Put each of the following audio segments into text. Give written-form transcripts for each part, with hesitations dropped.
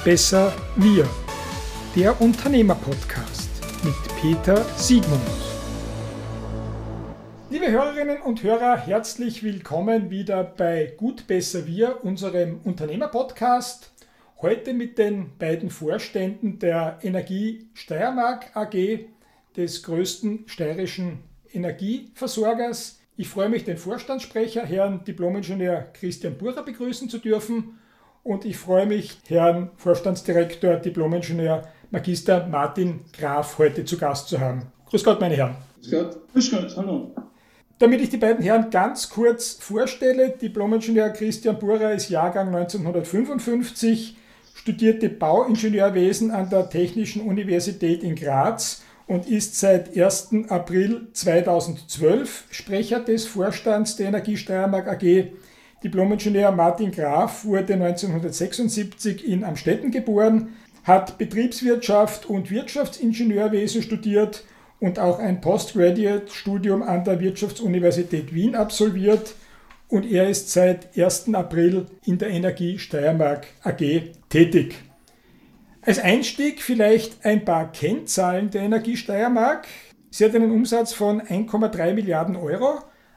besser, wir. Der Unternehmer-Podcast mit Peter Siegmund. Liebe Hörerinnen und Hörer, herzlich willkommen wieder bei Gut, besser, wir, unserem Unternehmer-Podcast. Heute mit den beiden Vorständen der Energie Steiermark AG, des größten steirischen Energieversorgers. Ich freue mich, den Vorstandssprecher, Herrn Diplom-Ingenieur Christian Burer, begrüßen zu dürfen. Und ich freue mich, Herrn Vorstandsdirektor, Diplom-Ingenieur Magister Martin Graf heute zu Gast zu haben. Grüß Gott, meine Herren. Grüß Gott. Grüß Gott, hallo. Damit ich die beiden Herren ganz kurz vorstelle, Diplom-Ingenieur Christian Burer ist Jahrgang 1955, studierte Bauingenieurwesen an der Technischen Universität in Graz und ist seit 1. April 2012 Sprecher des Vorstands der Energie Steiermark AG. Diplom-Ingenieur Martin Graf wurde 1976 in Amstetten geboren, hat Betriebswirtschaft und Wirtschaftsingenieurwesen studiert und auch ein Postgraduate-Studium an der Wirtschaftsuniversität Wien absolviert. Und er ist seit 1. April in der Energie Steiermark AG tätig. Als Einstieg vielleicht ein paar Kennzahlen der Energie Steiermark. Sie hat einen Umsatz von 1,3 Milliarden Euro,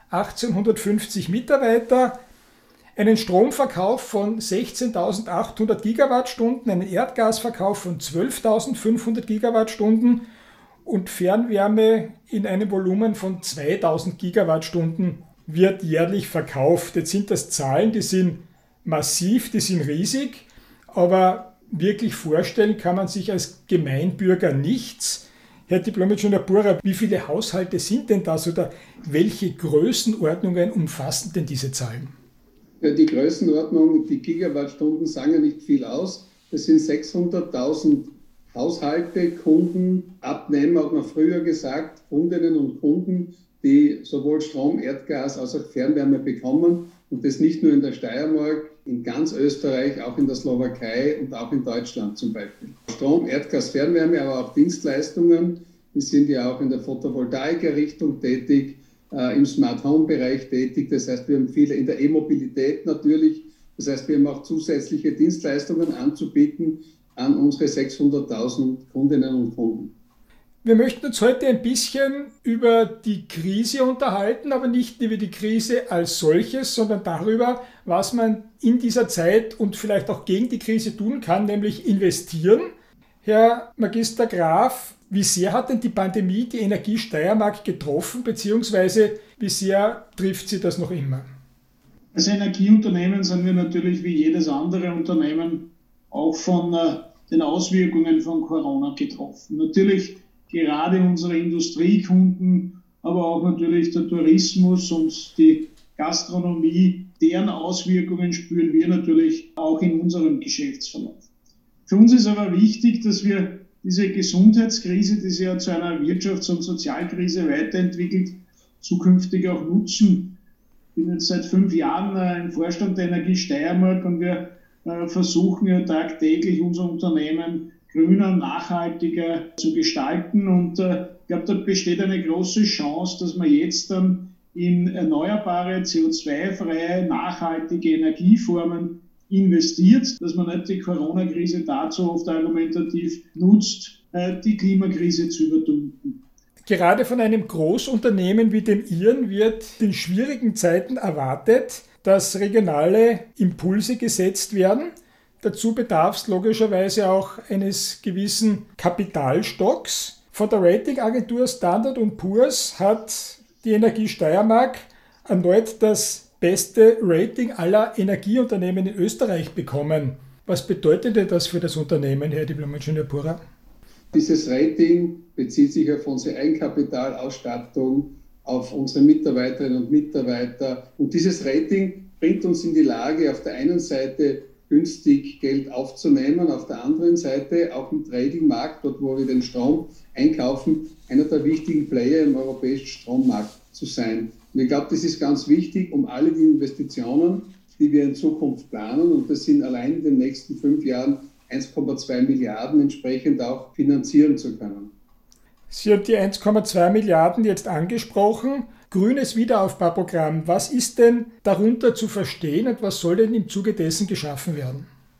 1850 Mitarbeiter, einen Stromverkauf von 16.800 Gigawattstunden, einen Erdgasverkauf von 12.500 Gigawattstunden und Fernwärme in einem Volumen von 2.000 Gigawattstunden wird jährlich verkauft. Jetzt sind das Zahlen, die sind massiv, die sind riesig, aber wirklich vorstellen kann man sich als Gemeinbürger nichts. Herr Diplom-Ingenieur Burer, wie viele Haushalte sind denn das oder welche Größenordnungen umfassen denn diese Zahlen? Ja, die Größenordnung, die Gigawattstunden sagen ja nicht viel aus. Das sind 600.000 Haushalte, Kunden, Abnehmer, hat man früher gesagt, Kundinnen und Kunden, die sowohl Strom, Erdgas als auch Fernwärme bekommen. Und das nicht nur in der Steiermark, in ganz Österreich, auch in der Slowakei und auch in Deutschland zum Beispiel. Strom, Erdgas, Fernwärme, aber auch Dienstleistungen. Wir sind ja auch in der Photovoltaik-Richtung tätig, im Smart-Home-Bereich tätig. Das heißt, wir haben viele in der E-Mobilität natürlich. Das heißt, wir haben auch zusätzliche Dienstleistungen anzubieten an unsere 600.000 Kundinnen und Kunden. Wir möchten uns heute ein bisschen über die Krise unterhalten, aber nicht über die Krise als solches, sondern darüber, was man in dieser Zeit und vielleicht auch gegen die Krise tun kann, nämlich investieren. Herr Magister Graf, wie sehr hat denn die Pandemie die Energie Steiermark getroffen, beziehungsweise wie sehr trifft sie das noch immer? Als Energieunternehmen sind wir natürlich wie jedes andere Unternehmen auch von den Auswirkungen von Corona getroffen. Natürlich gerade unsere Industriekunden, aber auch natürlich der Tourismus und die Gastronomie, deren Auswirkungen spüren wir natürlich auch in unserem Geschäftsverlauf. Für uns ist aber wichtig, dass wir diese Gesundheitskrise, die sich ja zu einer Wirtschafts- und Sozialkrise weiterentwickelt, zukünftig auch nutzen. Ich bin jetzt seit 5 Jahren im Vorstand der Energie Steiermark und wir versuchen ja tagtäglich unser Unternehmen grüner, nachhaltiger zu gestalten. Und ich glaube, da besteht eine große Chance, dass man jetzt dann in erneuerbare, CO2-freie, nachhaltige Energieformen investiert, dass man nicht die Corona-Krise dazu oft argumentativ nutzt, die Klimakrise zu übertünchen. Gerade von einem Großunternehmen wie dem Ihren wird in schwierigen Zeiten erwartet, dass regionale Impulse gesetzt werden. Dazu bedarf es logischerweise auch eines gewissen Kapitalstocks. Von der Ratingagentur Standard & Poor's hat die Energie Steiermark erneut das beste Rating aller Energieunternehmen in Österreich bekommen. Was bedeutet denn das für das Unternehmen, Herr Diplom-Ingenieur Burer? Dieses Rating bezieht sich auf unsere Eigenkapitalausstattung, auf unsere Mitarbeiterinnen und Mitarbeiter. Und dieses Rating bringt uns in die Lage, auf der einen Seite günstig Geld aufzunehmen, auf der anderen Seite auch im Tradingmarkt, dort wo wir den Strom einkaufen, einer der wichtigen Player im europäischen Strommarkt zu sein. Und ich glaube, das ist ganz wichtig, um alle die Investitionen, die wir in Zukunft planen, und das sind allein in den nächsten 5 Jahren 1,2 Milliarden entsprechend auch finanzieren zu können. Sie haben die 1,2 Milliarden jetzt angesprochen. Grünes Wiederaufbauprogramm. Was ist denn darunter zu verstehen und was soll denn im Zuge dessen geschaffen werden?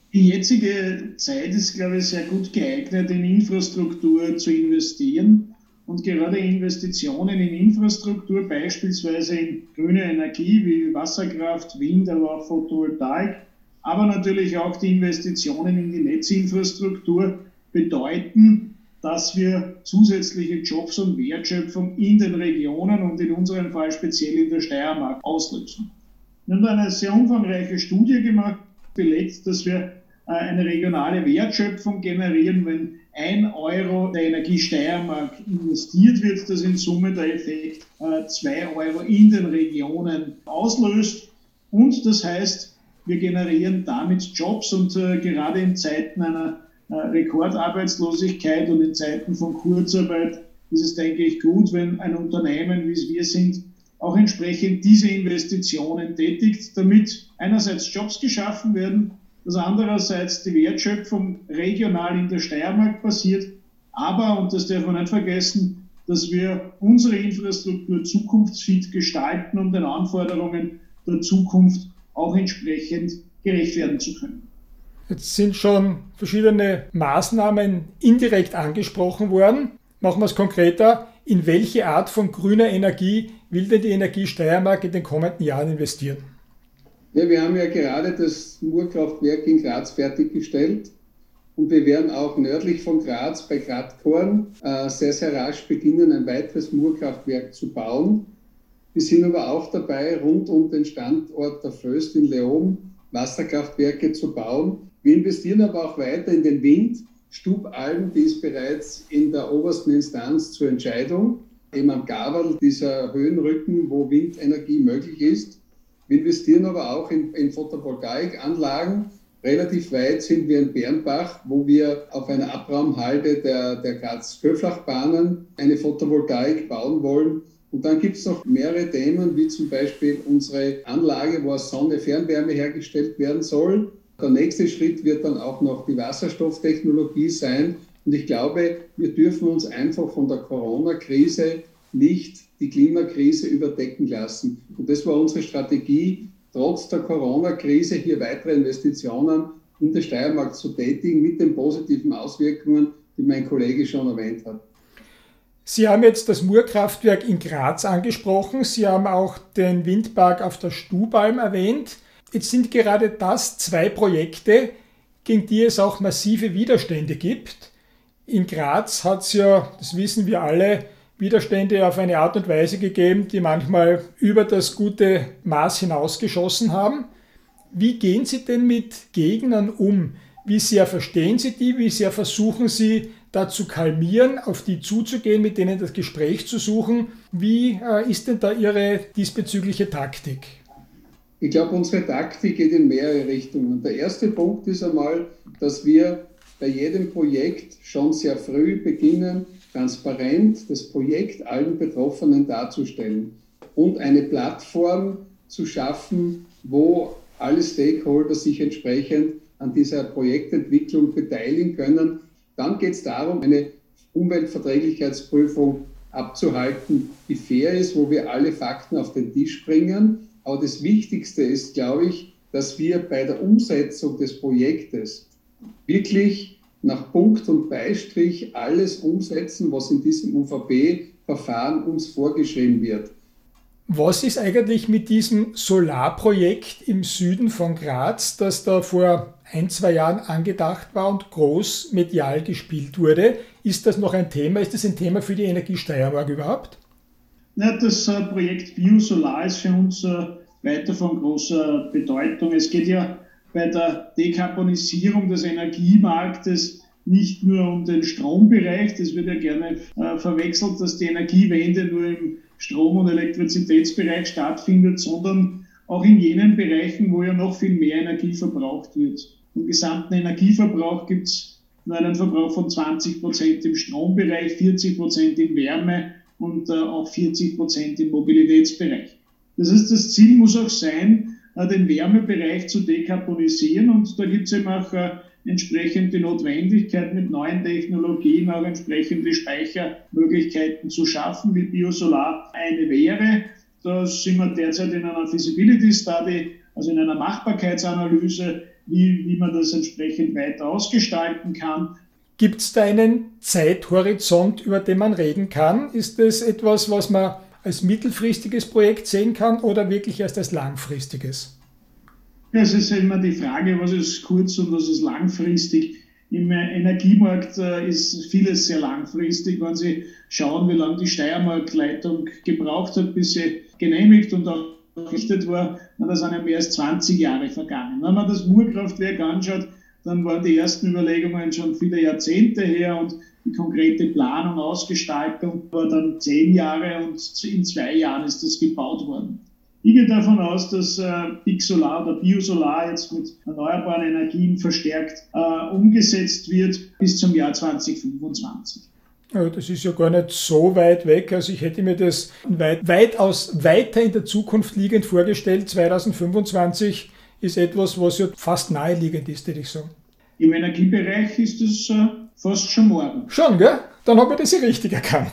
Die jetzige Zeit ist, glaube ich, sehr gut geeignet, in Infrastruktur zu investieren. Und gerade Investitionen in Infrastruktur, beispielsweise in grüne Energie wie Wasserkraft, Wind, aber auch Photovoltaik, aber natürlich auch die Investitionen in die Netzinfrastruktur bedeuten, dass wir zusätzliche Jobs und Wertschöpfung in den Regionen und in unserem Fall speziell in der Steiermark auslösen. Wir haben da eine sehr umfangreiche Studie gemacht, belegt, dass wir eine regionale Wertschöpfung generieren, wenn 1 Euro der Energie Steiermark investiert wird, dass in Summe der Effekt 2 Euro in den Regionen auslöst. Und das heißt, wir generieren damit Jobs und gerade in Zeiten einer Rekordarbeitslosigkeit und in Zeiten von Kurzarbeit ist es, denke ich, gut, wenn ein Unternehmen, wie es wir sind, auch entsprechend diese Investitionen tätigt, damit einerseits Jobs geschaffen werden, dass andererseits die Wertschöpfung regional in der Steiermark passiert, aber, und das darf man nicht vergessen, dass wir unsere Infrastruktur zukunftsfit gestalten, um den Anforderungen der Zukunft auch entsprechend gerecht werden zu können. Jetzt sind schon verschiedene Maßnahmen indirekt angesprochen worden. Machen wir es konkreter. In welche Art von grüner Energie will denn die Energie Steiermark in den kommenden Jahren investieren? Ja, wir haben ja gerade das Murkraftwerk in Graz fertiggestellt und wir werden auch nördlich von Graz bei Gradkorn sehr, sehr rasch beginnen, ein weiteres Murkraftwerk zu bauen. Wir sind aber auch dabei, rund um den Standort der Föst in Leoben Wasserkraftwerke zu bauen. Wir investieren aber auch weiter in den Wind. Stubalm, die ist bereits in der obersten Instanz zur Entscheidung, eben am Gaberl, dieser Höhenrücken, wo Windenergie möglich ist. Wir investieren aber auch in Photovoltaikanlagen. Relativ weit sind wir in Bernbach, wo wir auf einer Abraumhalde der Graz-Köflachbahnen eine Photovoltaik bauen wollen. Und dann gibt es noch mehrere Themen, wie zum Beispiel unsere Anlage, wo aus Sonne Fernwärme hergestellt werden soll. Der nächste Schritt wird dann auch noch die Wasserstofftechnologie sein. Und ich glaube, wir dürfen uns einfach von der Corona-Krise nicht die Klimakrise überdecken lassen. Und das war unsere Strategie, trotz der Corona-Krise hier weitere Investitionen in der Steiermark zu tätigen, mit den positiven Auswirkungen, die mein Kollege schon erwähnt hat. Sie haben jetzt das Murkraftwerk in Graz angesprochen. Sie haben auch den Windpark auf der Stubalm erwähnt. Jetzt sind gerade das 2 Projekte, gegen die es auch massive Widerstände gibt. In Graz hat es ja, das wissen wir alle, Widerstände auf eine Art und Weise gegeben, die manchmal über das gute Maß hinausgeschossen haben. Wie gehen Sie denn mit Gegnern um? Wie sehr verstehen Sie die? Wie sehr versuchen Sie, da zu kalmieren, auf die zuzugehen, mit denen das Gespräch zu suchen? Wie ist denn da Ihre diesbezügliche Taktik? Ich glaube, unsere Taktik geht in mehrere Richtungen. Der erste Punkt ist einmal, dass wir bei jedem Projekt schon sehr früh beginnen, transparent das Projekt allen Betroffenen darzustellen und eine Plattform zu schaffen, wo alle Stakeholder sich entsprechend an dieser Projektentwicklung beteiligen können. Dann geht es darum, eine Umweltverträglichkeitsprüfung abzuhalten, die fair ist, wo wir alle Fakten auf den Tisch bringen. Aber das Wichtigste ist, glaube ich, dass wir bei der Umsetzung des Projektes wirklich nach Punkt und Beistrich alles umsetzen, was in diesem UVP-Verfahren uns vorgeschrieben wird. Was ist eigentlich mit diesem Solarprojekt im Süden von Graz, das da vor 1-2 Jahren angedacht war und groß medial gespielt wurde? Ist das noch ein Thema? Ist das ein Thema für die Energie Steiermark überhaupt? Ja, das Projekt Biosolar ist für uns weiter von großer Bedeutung. Es geht ja bei der Dekarbonisierung des Energiemarktes nicht nur um den Strombereich, das wird ja gerne verwechselt, dass die Energiewende nur im Strom- und Elektrizitätsbereich stattfindet, sondern auch in jenen Bereichen, wo ja noch viel mehr Energie verbraucht wird. Im gesamten Energieverbrauch gibt es nur einen Verbrauch von 20% im Strombereich, 40% in Wärme und auch 40% im Mobilitätsbereich. Das heißt, das Ziel muss auch sein, den Wärmebereich zu dekarbonisieren, und da gibt es eben auch entsprechend die Notwendigkeit, mit neuen Technologien auch entsprechende Speichermöglichkeiten zu schaffen, wie Biosolar eine wäre. Da sind wir derzeit in einer Feasibility Study, also in einer Machbarkeitsanalyse, wie man das entsprechend weiter ausgestalten kann. Gibt es da einen Zeithorizont, über den man reden kann? Ist das etwas, was man als mittelfristiges Projekt sehen kann oder wirklich erst als langfristiges? Ja, es ist immer die Frage, was ist kurz- und was ist langfristig. Im Energiemarkt ist vieles sehr langfristig. Wenn Sie schauen, wie lange die Steiermark-Leitung gebraucht hat, bis sie genehmigt und auch errichtet war, da sind ja mehr als 20 Jahre vergangen. Wenn man das Murkraftwerk anschaut, dann waren die ersten Überlegungen schon viele Jahrzehnte her und die konkrete Planung, Ausgestaltung war dann 10 Jahre und in 2 Jahren ist das gebaut worden. Ich gehe davon aus, dass Big Solar oder Biosolar jetzt mit erneuerbaren Energien verstärkt umgesetzt wird bis zum Jahr 2025. Ja, das ist ja gar nicht so weit weg. Also ich hätte mir das weitaus weiter in der Zukunft liegend vorgestellt. 2025 ist etwas, was ja fast naheliegend ist, würde ich sagen. Im Energiebereich ist es fast schon morgen. Schon, gell? Dann habe ich das ja richtig erkannt.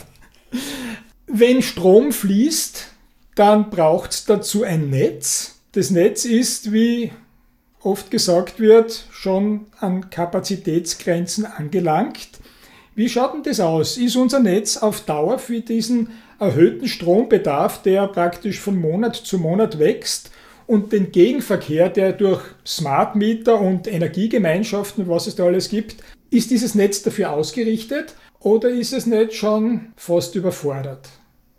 Wenn Strom fließt, dann braucht es dazu ein Netz. Das Netz ist, wie oft gesagt wird, schon an Kapazitätsgrenzen angelangt. Wie schaut denn das aus? Ist unser Netz auf Dauer für diesen erhöhten Strombedarf, der praktisch von Monat zu Monat wächst, und den Gegenverkehr, der durch Smart Meter und Energiegemeinschaften und was es da alles gibt, ist dieses Netz dafür ausgerichtet oder ist es nicht schon fast überfordert?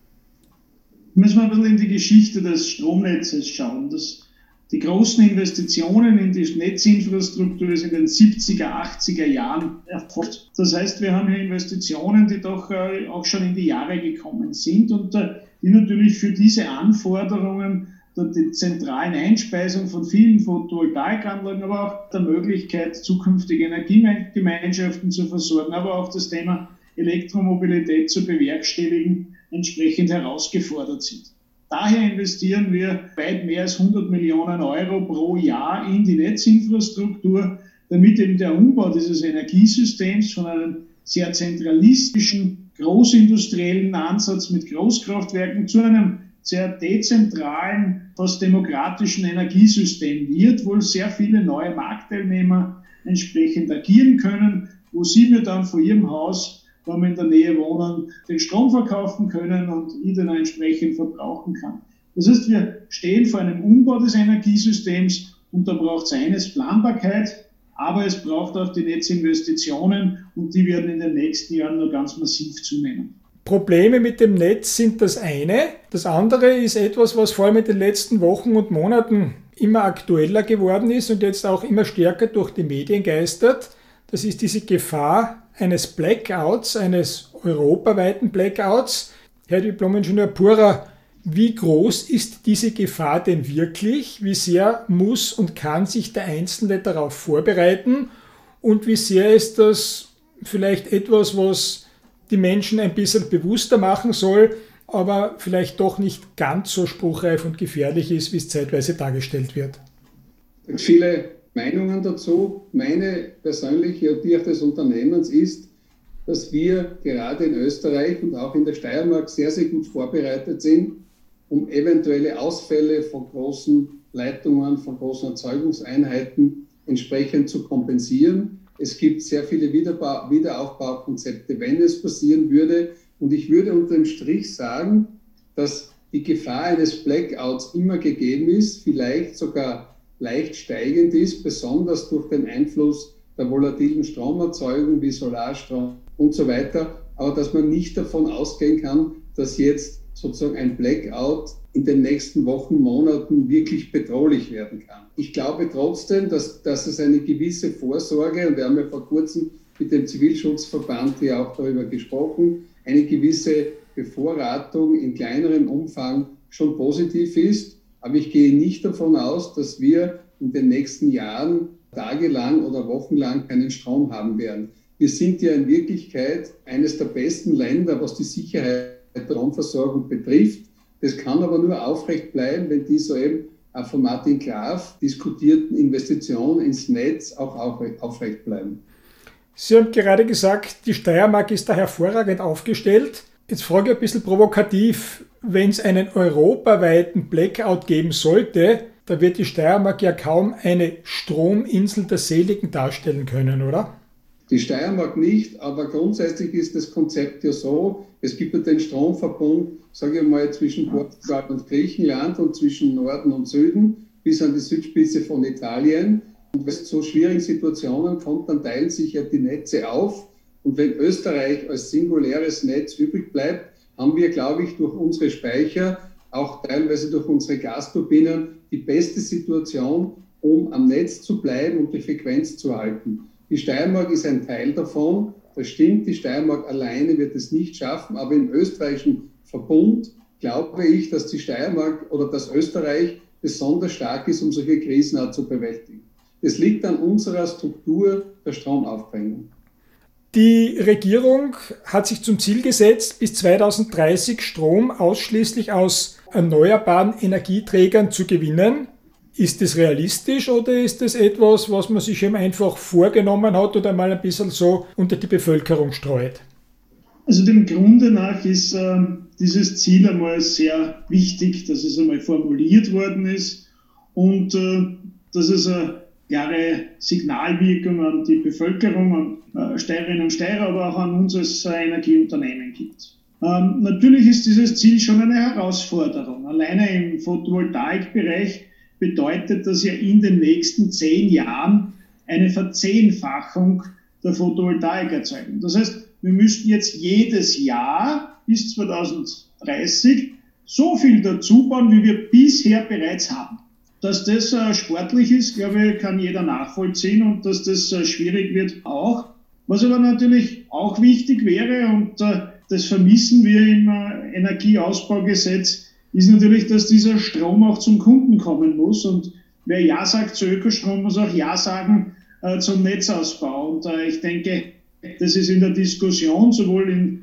Müssen wir ein bisschen in die Geschichte des Stromnetzes schauen. Die großen Investitionen in die Netzinfrastruktur sind in den 70er, 80er Jahren erfolgt. Das heißt, wir haben hier Investitionen, die doch auch schon in die Jahre gekommen sind und die natürlich für diese Anforderungen der zentralen Einspeisung von vielen Photovoltaikanlagen, aber auch der Möglichkeit, zukünftige Energiegemeinschaften zu versorgen, aber auch das Thema Elektromobilität zu bewerkstelligen, entsprechend herausgefordert sind. Daher investieren wir weit mehr als 100 Millionen Euro pro Jahr in die Netzinfrastruktur, damit eben der Umbau dieses Energiesystems von einem sehr zentralistischen, großindustriellen Ansatz mit Großkraftwerken zu einem sehr dezentralen, fast demokratischen Energiesystem wird, wo sehr viele neue Marktteilnehmer entsprechend agieren können, wo sie mir dann vor ihrem Haus, wenn wir in der Nähe wohnen, den Strom verkaufen können und ich den entsprechend verbrauchen kann. Das heißt, wir stehen vor einem Umbau des Energiesystems und da braucht es eines, Planbarkeit, aber es braucht auch die Netzinvestitionen und die werden in den nächsten Jahren nur ganz massiv zunehmen. Probleme mit dem Netz sind das eine. Das andere ist etwas, was vor allem in den letzten Wochen und Monaten immer aktueller geworden ist und jetzt auch immer stärker durch die Medien geistert. Das ist diese Gefahr eines Blackouts, eines europaweiten Blackouts. Herr Diplom-Ingenieur Purer, wie groß ist diese Gefahr denn wirklich? Wie sehr muss und kann sich der Einzelne darauf vorbereiten? Und wie sehr ist das vielleicht etwas, was die Menschen ein bisschen bewusster machen soll, aber vielleicht doch nicht ganz so spruchreif und gefährlich ist, wie es zeitweise dargestellt wird? Viele Meinungen dazu. Meine persönliche und die auch des Unternehmens ist, dass wir gerade in Österreich und auch in der Steiermark sehr, sehr gut vorbereitet sind, um eventuelle Ausfälle von großen Leitungen, von großen Erzeugungseinheiten entsprechend zu kompensieren. Es gibt sehr viele Wiederaufbaukonzepte, wenn es passieren würde. Und ich würde unter dem Strich sagen, dass die Gefahr eines Blackouts immer gegeben ist, vielleicht sogar leicht steigend ist, besonders durch den Einfluss der volatilen Stromerzeugung wie Solarstrom und so weiter. Aber dass man nicht davon ausgehen kann, dass jetzt sozusagen ein Blackout in den nächsten Wochen, Monaten wirklich bedrohlich werden kann. Ich glaube trotzdem, dass es eine gewisse Vorsorge, und wir haben ja vor kurzem mit dem Zivilschutzverband hier auch darüber gesprochen, eine gewisse Bevorratung in kleinerem Umfang schon positiv ist. Aber ich gehe nicht davon aus, dass wir in den nächsten Jahren tagelang oder wochenlang keinen Strom haben werden. Wir sind ja in Wirklichkeit eines der besten Länder, was die Sicherheit der Stromversorgung betrifft. Das kann aber nur aufrecht bleiben, wenn die soeben von Martin Graf diskutierten Investitionen ins Netz auch aufrecht bleiben. Sie haben gerade gesagt, die Steiermark ist da hervorragend aufgestellt. Jetzt frage ich ein bisschen provokativ, wenn es einen europaweiten Blackout geben sollte, da wird die Steiermark ja kaum eine Strominsel der Seligen darstellen können, oder? Die Steiermark nicht, aber grundsätzlich ist das Konzept ja so, es gibt ja den Stromverbund, sage ich mal, zwischen Portugal und Griechenland und zwischen Norden und Süden bis an die Südspitze von Italien. Und wenn es zu schwierigen Situationen kommt, dann teilen sich ja die Netze auf. Und wenn Österreich als singuläres Netz übrig bleibt, haben wir, glaube ich, durch unsere Speicher, auch teilweise durch unsere Gasturbinen, die beste Situation, um am Netz zu bleiben und die Frequenz zu halten. Die Steiermark ist ein Teil davon. Das stimmt, die Steiermark alleine wird es nicht schaffen, aber im österreichischen Verbund glaube ich, dass die Steiermark oder dass Österreich besonders stark ist, um solche Krisen auch zu bewältigen. Es liegt an unserer Struktur der Stromaufbringung. Die Regierung hat sich zum Ziel gesetzt, bis 2030 Strom ausschließlich aus erneuerbaren Energieträgern zu gewinnen. Ist das realistisch oder ist das etwas, was man sich eben einfach vorgenommen hat oder mal ein bisschen so unter die Bevölkerung streut? Also dem Grunde nach ist dieses Ziel einmal sehr wichtig, dass es einmal formuliert worden ist und dass es eine klare Signalwirkung an die Bevölkerung, an Steirerinnen und Steirer, aber auch an uns als Energieunternehmen gibt. Natürlich ist dieses Ziel schon eine Herausforderung. Alleine im Photovoltaikbereich bedeutet das ja in den nächsten 10 Jahren eine Verzehnfachung der Photovoltaikerzeugung. Das heißt, wir müssten jetzt jedes Jahr bis 2030 so viel dazu bauen, wie wir bisher bereits haben. Dass das sportlich ist, glaube ich, kann jeder nachvollziehen und dass das schwierig wird auch. Was aber natürlich auch wichtig wäre, und das vermissen wir im Energieausbaugesetz, ist natürlich, dass dieser Strom auch zum Kunden kommen muss. Und wer Ja sagt zu Ökostrom, muss auch Ja sagen zum Netzausbau. Und ich denke, das ist in der Diskussion sowohl im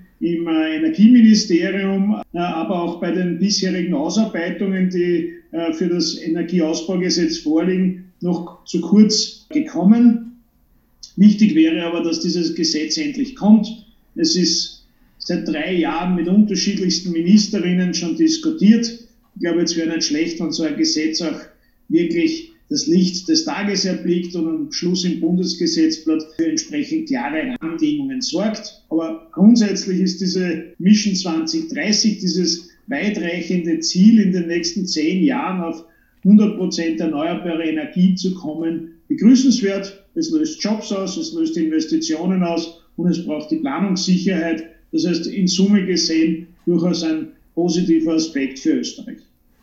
Energieministerium, aber auch bei den bisherigen Ausarbeitungen, die für das Energieausbaugesetz vorliegen, noch zu kurz gekommen. Wichtig wäre aber, dass dieses Gesetz endlich kommt. Es ist seit 3 Jahren mit unterschiedlichsten Ministerinnen schon diskutiert. Ich glaube, es wäre nicht schlecht, wenn so ein Gesetz auch wirklich das Licht des Tages erblickt und am Schluss im Bundesgesetzblatt für entsprechend klare Rahmenbedingungen sorgt. Aber grundsätzlich ist diese Mission 2030, dieses weitreichende Ziel, in den nächsten 10 Jahren auf 100% erneuerbare Energie zu kommen, begrüßenswert. Es löst Jobs aus, es löst Investitionen aus und es braucht die Planungssicherheit. Das heißt, in Summe gesehen durchaus ein positiver Aspekt für Österreich.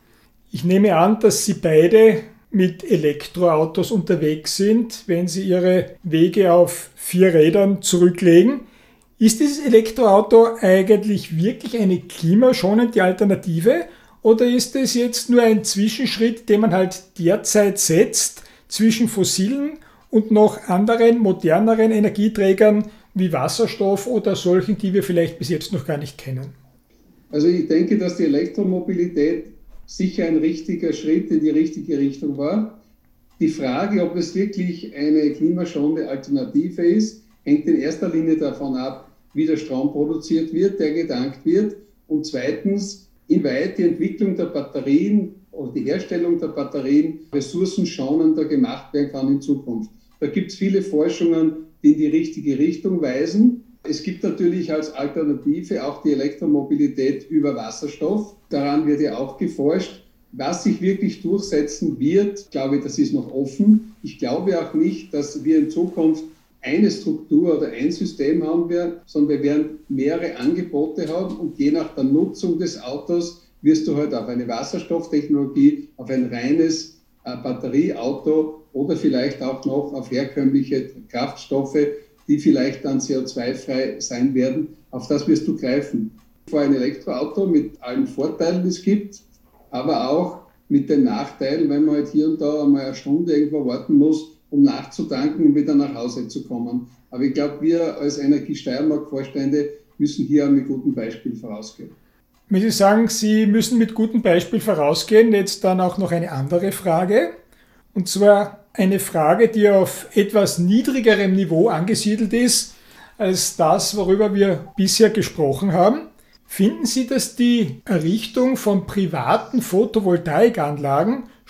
Ich nehme an, dass Sie beide mit Elektroautos unterwegs sind, wenn Sie Ihre Wege auf 4 Rädern zurücklegen. Ist dieses Elektroauto eigentlich wirklich eine klimaschonende Alternative oder ist es jetzt nur ein Zwischenschritt, den man halt derzeit setzt zwischen fossilen und noch anderen, moderneren Energieträgern wie Wasserstoff oder solchen, die wir vielleicht bis jetzt noch gar nicht kennen? Also ich denke, dass die Elektromobilität sicher ein richtiger Schritt in die richtige Richtung war. Die Frage, ob es wirklich eine klimaschonende Alternative ist, hängt in erster Linie davon ab, wie der Strom produziert wird, der getankt wird. Und zweitens, inwieweit die Entwicklung der Batterien oder die Herstellung der Batterien ressourcenschonender gemacht werden kann in Zukunft. Da gibt es viele Forschungen, die in die richtige Richtung weisen. Es gibt natürlich als Alternative auch die Elektromobilität über Wasserstoff. Daran wird ja auch geforscht. Was sich wirklich durchsetzen wird, glaube ich, das ist noch offen. Ich glaube auch nicht, dass wir in Zukunft eine Struktur oder ein System haben werden, sondern wir werden mehrere Angebote haben und je nach der Nutzung des Autos wirst du halt auf eine Wasserstofftechnologie, auf ein reines Batterieauto oder vielleicht auch noch auf herkömmliche Kraftstoffe, die vielleicht dann CO2-frei sein werden, auf das wirst du greifen. Vor ein Elektroauto mit allen Vorteilen, die es gibt, aber auch mit den Nachteilen, wenn man halt hier und da einmal eine Stunde irgendwo warten muss, um nachzutanken und wieder nach Hause zu kommen. Aber ich glaube, wir als Energie Steiermark-Vorstände müssen hier mit gutem Beispiel vorausgehen. Wenn Sie sagen, Sie müssen mit gutem Beispiel vorausgehen, jetzt dann auch noch eine andere Frage. Und zwar eine Frage, die auf etwas niedrigerem Niveau angesiedelt ist, als das, worüber wir bisher gesprochen haben. Finden Sie, dass die Errichtung von privaten Photovoltaikanlagen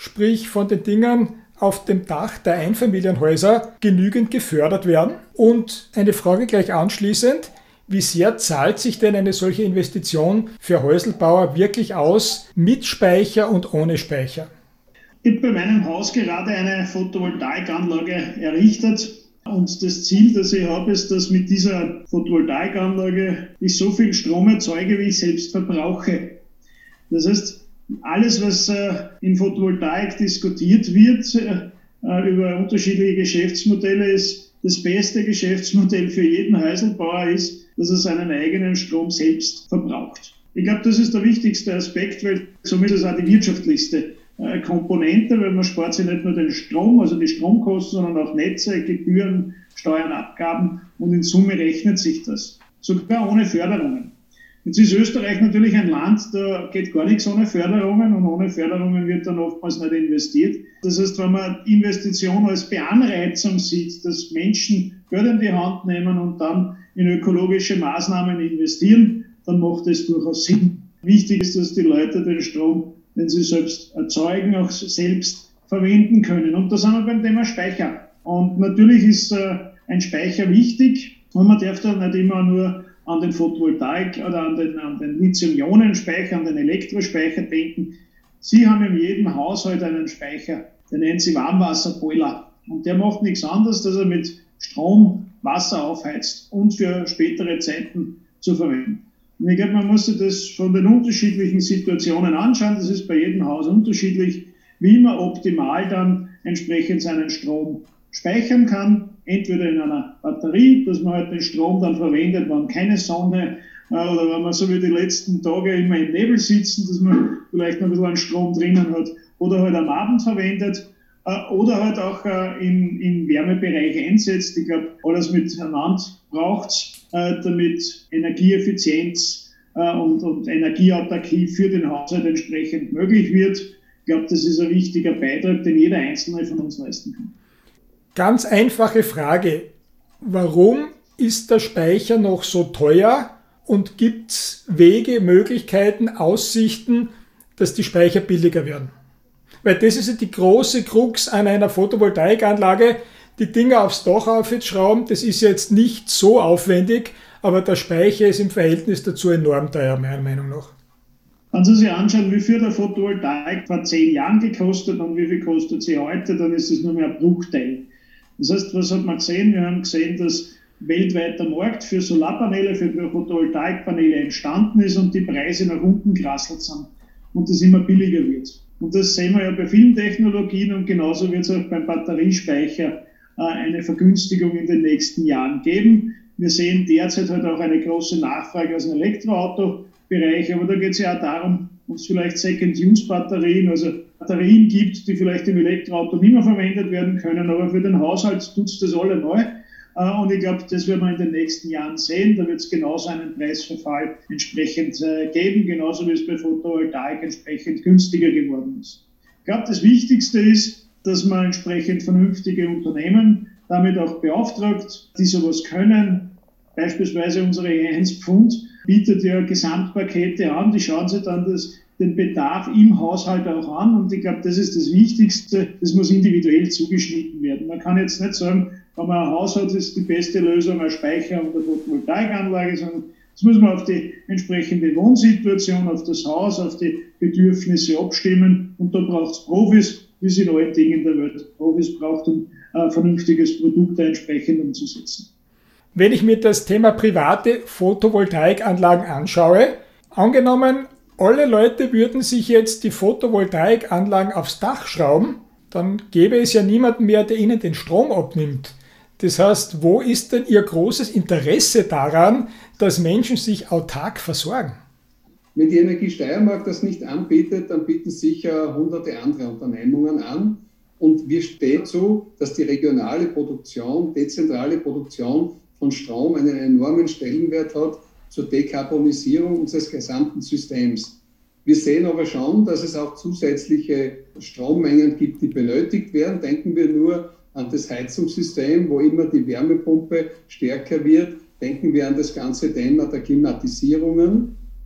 sprich von den Dingern auf dem Dach der Einfamilienhäuser, genügend gefördert werden? Und eine Frage gleich anschließend: Wie sehr zahlt sich denn eine solche Investition für Häuselbauer wirklich aus, mit Speicher und ohne Speicher? Ich habe bei meinem Haus gerade eine Photovoltaikanlage errichtet. Und das Ziel, das ich habe, ist, dass mit dieser Photovoltaikanlage ich so viel Strom erzeuge, wie ich selbst verbrauche. Das heißt, alles, was in Photovoltaik diskutiert wird, über unterschiedliche Geschäftsmodelle, ist das beste Geschäftsmodell für jeden Häuselbauer ist, dass er seinen eigenen Strom selbst verbraucht. Ich glaube, das ist der wichtigste Aspekt, weil somit ist es auch die wirtschaftlichste Komponente, weil man spart sich nicht nur den Strom, also die Stromkosten, sondern auch Netze, Gebühren, Steuern, Abgaben, und in Summe rechnet sich das. Sogar ohne Förderungen. Jetzt ist Österreich natürlich ein Land, da geht gar nichts ohne Förderungen, und ohne Förderungen wird dann oftmals nicht investiert. Das heißt, wenn man Investition als Beanreizung sieht, dass Menschen Geld in die Hand nehmen und dann in ökologische Maßnahmen investieren, dann macht das durchaus Sinn. Wichtig ist, dass die Leute den Strom, den sie selbst erzeugen, auch selbst verwenden können. Und da sind wir beim Thema Speicher. Und natürlich ist ein Speicher wichtig, und man darf da nicht immer nur an den Photovoltaik oder an den Lithium-Ionen-Speicher, an den Elektrospeicher denken. Sie haben in jedem Haushalt einen Speicher, den nennen sie Warmwasserboiler. Und der macht nichts anderes, dass er mit Strom Wasser aufheizt und für spätere Zeiten zu verwenden. Und ich glaube, man muss sich das von den unterschiedlichen Situationen anschauen. Das ist bei jedem Haus unterschiedlich, wie man optimal dann entsprechend seinen Strom speichern kann. Entweder in einer Batterie, dass man halt den Strom dann verwendet, wenn keine Sonne oder wenn man so wie die letzten Tage immer im Nebel sitzen, dass man vielleicht noch ein bisschen an Strom drinnen hat, oder halt am Abend verwendet, oder halt auch in Wärmebereich einsetzt. Ich glaube, alles miteinander braucht damit Energieeffizienz und Energieautarkie für den Haushalt entsprechend möglich wird. Ich glaube, das ist ein wichtiger Beitrag, den jeder Einzelne von uns leisten kann. Ganz einfache Frage: Warum ist der Speicher noch so teuer, und gibt es Wege, Möglichkeiten, Aussichten, dass die Speicher billiger werden? Weil das ist ja die große Krux an einer Photovoltaikanlage. Die Dinger aufs Dach aufschrauben, das ist jetzt nicht so aufwendig, aber der Speicher ist im Verhältnis dazu enorm teuer, meiner Meinung nach. Wenn Sie sich anschauen, wie viel der Photovoltaik vor 10 Jahren gekostet und wie viel kostet sie heute, dann ist es nur mehr ein Bruchteil. Das heißt, was hat man gesehen? Wir haben gesehen, dass weltweit der Markt für Solarpaneele, für Photovoltaikpaneele entstanden ist und die Preise nach unten gerasselt sind und das immer billiger wird. Und das sehen wir ja bei vielen Technologien, und genauso wird es auch beim Batteriespeicher eine Vergünstigung in den nächsten Jahren geben. Wir sehen derzeit halt auch eine große Nachfrage aus dem Elektroautobereich, aber da geht es ja auch darum, ob es vielleicht Second-Use-Batterien, also Batterien gibt, die vielleicht im Elektroauto nicht mehr verwendet werden können, aber für den Haushalt tut es das alle neu. Und ich glaube, das werden wir in den nächsten Jahren sehen. Da wird es genauso einen Preisverfall entsprechend geben, genauso wie es bei Photovoltaik entsprechend günstiger geworden ist. Ich glaube, das Wichtigste ist, dass man entsprechend vernünftige Unternehmen damit auch beauftragt, die sowas können. Beispielsweise unsere 1 Pfund bietet ja Gesamtpakete an, die schauen sich dann den Bedarf im Haushalt auch an, und ich glaube, das ist das Wichtigste, das muss individuell zugeschnitten werden. Man kann jetzt nicht sagen, wenn man ein Haus hat, ist die beste Lösung ein Speicher und eine Photovoltaikanlage, sondern das muss man auf die entsprechende Wohnsituation, auf das Haus, auf die Bedürfnisse abstimmen, und da braucht es Profis, wie es in allen Dingen der Welt Profis braucht, um ein vernünftiges Produkt entsprechend umzusetzen. Wenn ich mir das Thema private Photovoltaikanlagen anschaue, angenommen, alle Leute würden sich jetzt die Photovoltaikanlagen aufs Dach schrauben, dann gäbe es ja niemanden mehr, der ihnen den Strom abnimmt. Das heißt, wo ist denn Ihr großes Interesse daran, dass Menschen sich autark versorgen? Wenn die Energiesteuermarkt das nicht anbietet, dann bieten sicher hunderte andere Unternehmungen an. Und wir stehen zu, dass die regionale Produktion, dezentrale Produktion von Strom einen enormen Stellenwert hat zur Dekarbonisierung unseres gesamten Systems. Wir sehen aber schon, dass es auch zusätzliche Strommengen gibt, die benötigt werden. Denken wir nur an das Heizungssystem, wo immer die Wärmepumpe stärker wird. Denken wir an das ganze Thema der Klimatisierungen.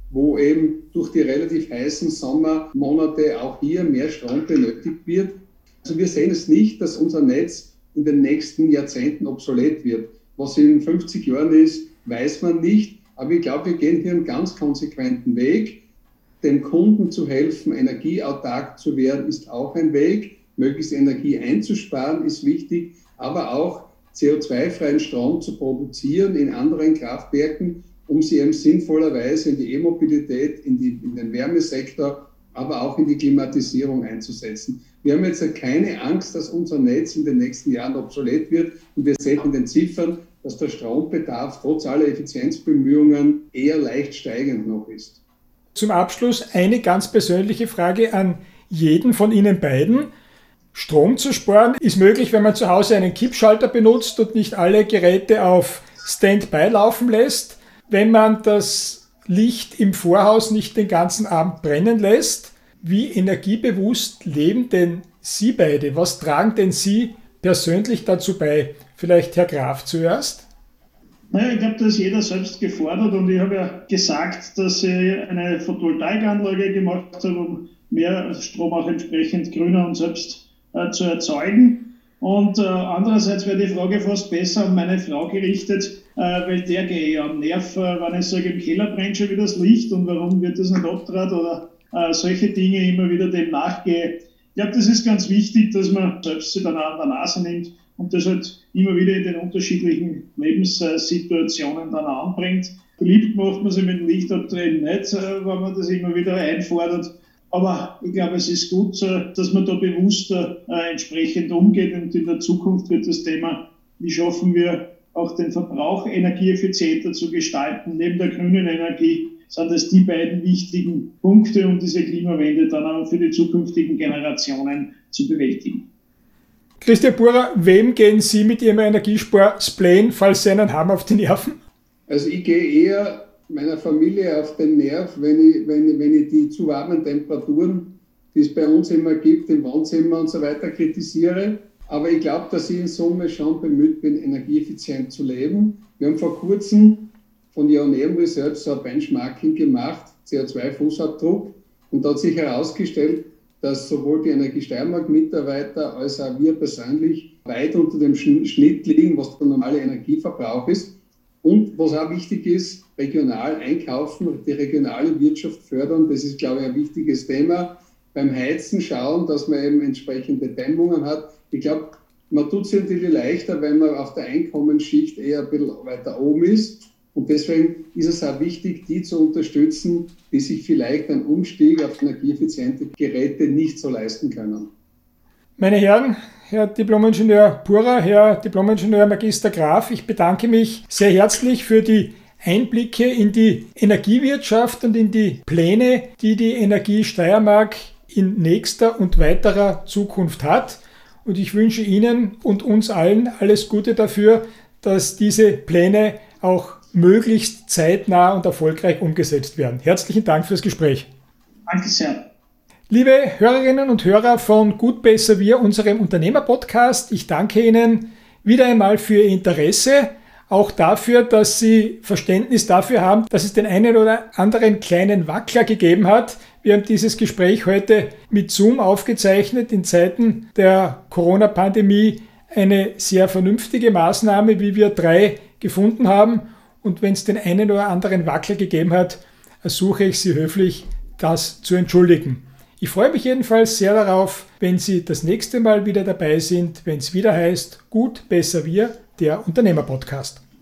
wo eben durch die relativ heißen Sommermonate auch hier mehr Strom benötigt wird. Also wir sehen es nicht, dass unser Netz in den nächsten Jahrzehnten obsolet wird. Was in 50 Jahren ist, weiß man nicht. Aber ich glaube, wir gehen hier einen ganz konsequenten Weg. Den Kunden zu helfen, energieautark zu werden, ist auch ein Weg. Möglichst Energie einzusparen, ist wichtig. Aber auch CO2-freien Strom zu produzieren in anderen Kraftwerken, um sie eben sinnvollerweise in die E-Mobilität, in den Wärmesektor, aber auch in die Klimatisierung einzusetzen. Wir haben jetzt keine Angst, dass unser Netz in den nächsten Jahren obsolet wird. Und wir sehen in den Ziffern, dass der Strombedarf trotz aller Effizienzbemühungen eher leicht steigend noch ist. Zum Abschluss eine ganz persönliche Frage an jeden von Ihnen beiden. Strom zu sparen ist möglich, wenn man zu Hause einen Kippschalter benutzt und nicht alle Geräte auf Standby laufen lässt. Wenn man das Licht im Vorhaus nicht den ganzen Abend brennen lässt. Wie energiebewusst leben denn Sie beide? Was tragen denn Sie persönlich dazu bei? Vielleicht Herr Graf zuerst. Naja, ich glaube, da ist jeder selbst gefordert und ich habe ja gesagt, dass ich eine Photovoltaikanlage gemacht habe, um mehr Strom auch entsprechend grüner und selbst zu erzeugen. Und andererseits wäre die Frage fast besser an meine Frau gerichtet, weil der gehe ja am Nerv, wenn ich sage, im Keller brennt schon wieder das Licht und warum wird das nicht abgedreht oder solche Dinge immer wieder dem nachgehe. Ich glaube, das ist ganz wichtig, dass man selbst sich dann an der Nase nimmt und das halt immer wieder in den unterschiedlichen Lebenssituationen dann anbringt. Beliebt macht man sich mit dem Lichtabdrehen nicht, wenn man das immer wieder einfordert. Aber ich glaube, es ist gut, dass man da bewusster entsprechend umgeht und in der Zukunft wird das Thema, wie schaffen wir auch den Verbrauch energieeffizienter zu gestalten. Neben der grünen Energie sind das die beiden wichtigen Punkte, um diese Klimawende dann auch für die zukünftigen Generationen zu bewältigen. Christian Burer, wem gehen Sie mit Ihrem Energiespar-Spleen, falls Sie einen haben, auf die Nerven? Also ich gehe eher meiner Familie auf den Nerv, wenn ich die zu warmen Temperaturen, die es bei uns immer gibt, im Wohnzimmer und so weiter, kritisiere. Aber ich glaube, dass ich in Summe schon bemüht bin, energieeffizient zu leben. Wir haben vor kurzem von Ioneum Research so ein Benchmarking gemacht, CO2-Fußabdruck. Und da hat sich herausgestellt, dass sowohl die Energie-Steiermark-Mitarbeiter als auch wir persönlich weit unter dem Schnitt liegen, was der normale Energieverbrauch ist. Und was auch wichtig ist, regional einkaufen, die regionale Wirtschaft fördern. Das ist, glaube ich, ein wichtiges Thema. Beim Heizen schauen, dass man eben entsprechende Dämmungen hat. Ich glaube, man tut es natürlich leichter, wenn man auf der Einkommensschicht eher ein bisschen weiter oben ist. Und deswegen ist es auch wichtig, die zu unterstützen, die sich vielleicht einen Umstieg auf energieeffiziente Geräte nicht so leisten können. Meine Herren, Herr Diplom-Ingenieur Burer, Herr Diplom-Ingenieur Magister Graf, ich bedanke mich sehr herzlich für die Einblicke in die Energiewirtschaft und in die Pläne, die die Energie Steiermark in nächster und weiterer Zukunft hat. Und ich wünsche Ihnen und uns allen alles Gute dafür, dass diese Pläne auch möglichst zeitnah und erfolgreich umgesetzt werden. Herzlichen Dank fürs Gespräch. Danke sehr. Liebe Hörerinnen und Hörer von Gut, Besser, Wir, unserem Unternehmer-Podcast, ich danke Ihnen wieder einmal für Ihr Interesse, auch dafür, dass Sie Verständnis dafür haben, dass es den einen oder anderen kleinen Wackler gegeben hat. Wir haben dieses Gespräch heute mit Zoom aufgezeichnet, in Zeiten der Corona-Pandemie eine sehr vernünftige Maßnahme, wie wir 3 gefunden haben. Und wenn es den einen oder anderen Wackler gegeben hat, ersuche ich Sie höflich, das zu entschuldigen. Ich freue mich jedenfalls sehr darauf, wenn Sie das nächste Mal wieder dabei sind, wenn es wieder heißt Gut, Besser, Wir, der Unternehmer-Podcast.